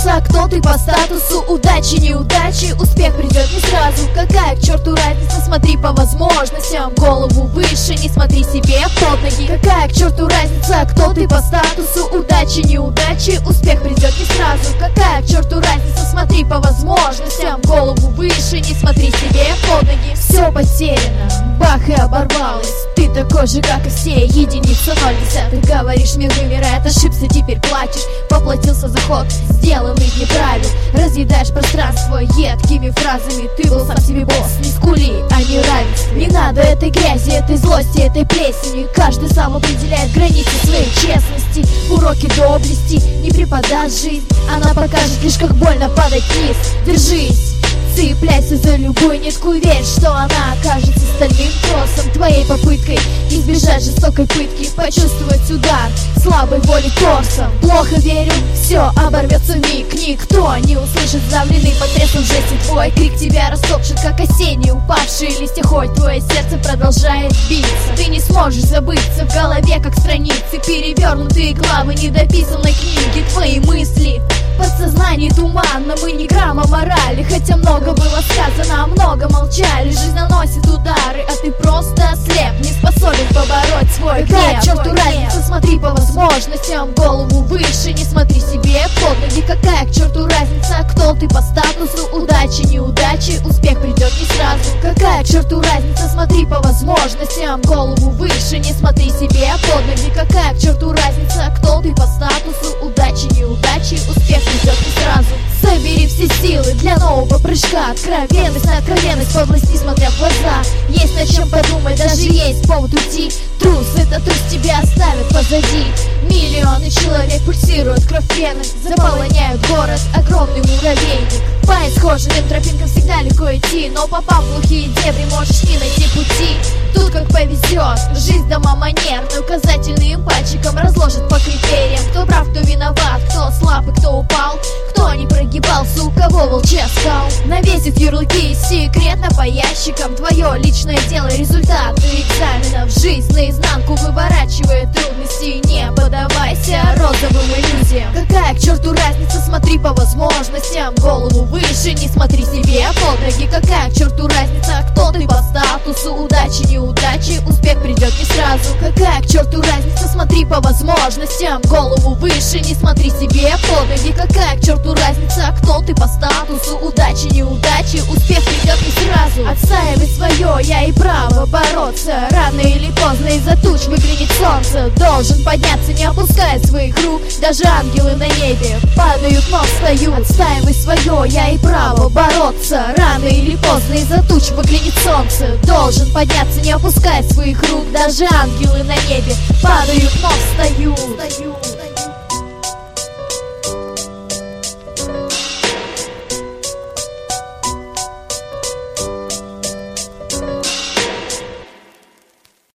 разница, кто ты по статусу? Удачи, неудачи, успех придет не сразу. Какая к черту разница, смотри по возможностям. Голову выше, не смотри себе под ноги. Какая к черту разница, кто ты по статусу? Удачи, неудачи, успех придет не сразу. Какая к черту разница, смотри по возможностям. Голову выше, не смотри себе под ноги. Все потеряно, бах и оборвалось. Ты такой же, как и все, единица 0,10. Говоришь, мир вымирает, ошибся, теперь плачешь. Поплатился за ход, сделанный неправильно. Разъедаешь пространство едкими фразами. Ты был сам себе босс, не скули о неравенстве. Не надо этой грязи, этой злости, этой плесени. Каждый сам определяет границы своей честности. Уроки доблести не преподаст жизнь. Она покажет лишь, как больно падать вниз. Держись, цепляйся за любую нитку, верь, что она окажется стальным тросом. Твоей попыткой избежать жестокой пытки, почувствовать удар слабой воли торсом. Плохо верю, все оборвется вмиг. Никто не услышит сдавленный под прессом жести. Твой крик тебя растопчет, как осенние упавшие листья. Хоть твое сердце продолжает биться, ты не сможешь забыться в голове, как страницы, перевернутые главы недописанной книги. Твои мысли подсознание туманно, мы не грамма морали. Хотя много было сказано, а много молчали. Жизнь наносит удары, а ты просто слеп, не способен побороть свой гнев. Какая к черту разница, смотри по возможностям. Голову выше, не смотри себе под ноги. Какая к черту разница, кто ты по статусу? Удачи, неудачи, успех придет не сразу. Какая к черту разница, смотри по возможностям. Голову выше, не смотри себе под ноги. Какая к черту разница, кто ты по статусу? Удачи, неудачи, успех придет не сразу. Собери все силы для нового прыжка. Откровенность на откровенность, подлость, не смотря в глаза. Есть над чем подумать, даже есть повод уйти. Трус, это трус тебя оставит позади. Миллионы человек пульсируют, кровь вены заполоняют город, огромный муравейник. По исхоженным тропинкам всегда легко идти, но попав в глухие дебри, можешь не найти пути. Тут как повезет, жизнь дома манерный, указательный им пальчиком разложит по критериям. Кто прав, кто виноват, кто слаб и кто упал, кто не прогибался, у кого волчья скал. Навесит ярлыки секретно по ящикам. Твое личное дело, результаты экзаменов. Жизнь наизнанку выворачивает трудности. Не поддавайся розовым иллюзиям. Какая к черту разница, смотри по возможностям. Голову выше, не смотри себе под ноги. Какая к черту разница, кто ты по статусу? Удачи, неудачи, успех придет не сразу. Какая к черту разница, смотри по возможностям. Голову выше, не смотри себе под ноги. Какая к черту разница, кто ты по статусу? Удачи, неудачи, успех придет не сразу. Отстаивай свое, я и право бороться. Рано или поздно из-за туч выглянет солнце. Должен подняться, не опуская своих рук. Даже ангелы на небе падают, но встают. Отстаивай свое, я и право бороться. Рано или поздно из-за туч выглянет солнце. Должен подняться, не опуская своих рук. Даже ангелы на небе падают, но встают.